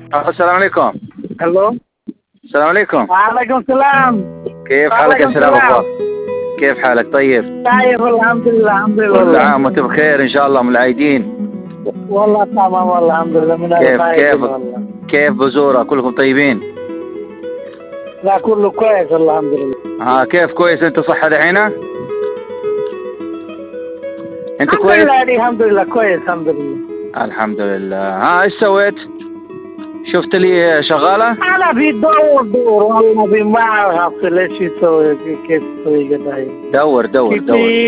السلام عليكم. الو. السلام عليكم. وعليكم السلام. كيف حالك يا سلام أبو؟ كيف حالك طيب؟ طيب الحمد لله الحمد لله. كل عام وانت بخير ان شاء الله من العايدين. والله تمام والله الحمد لله من كيف والله. كيف بزورة كلكم طيبين؟ لا كله كويس والله الحمد لله. كيف كويس انت صحة دحين؟ انت الحمد كويس؟ لله الحمد لله كويس الحمد لله. الحمد لله. ايش سويت؟ شفت لي شغالة؟ أنا في دور والله في ما أعرف ليش يسوي كيف يسوي كده. دور.